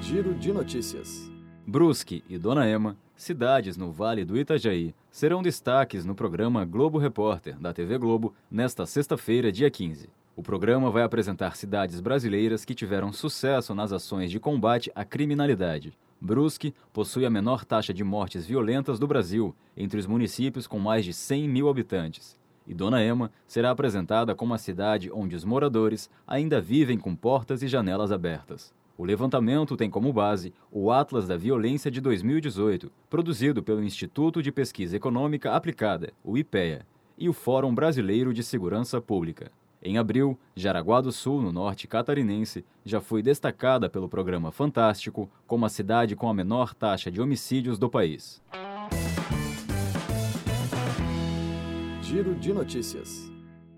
Giro de notícias. Brusque e Dona Ema, cidades no Vale do Itajaí, serão destaques no programa Globo Repórter, da TV Globo, nesta sexta-feira, dia 15. O programa vai apresentar cidades brasileiras que tiveram sucesso nas ações de combate à criminalidade. Brusque possui a menor taxa de mortes violentas do Brasil, entre os municípios com mais de 100 mil habitantes. E Dona Ema será apresentada como a cidade onde os moradores ainda vivem com portas e janelas abertas. O levantamento tem como base o Atlas da Violência de 2018, produzido pelo Instituto de Pesquisa Econômica Aplicada, o IPEA, e o Fórum Brasileiro de Segurança Pública. Em abril, Jaraguá do Sul, no norte catarinense, já foi destacada pelo programa Fantástico como a cidade com a menor taxa de homicídios do país. Giro de notícias.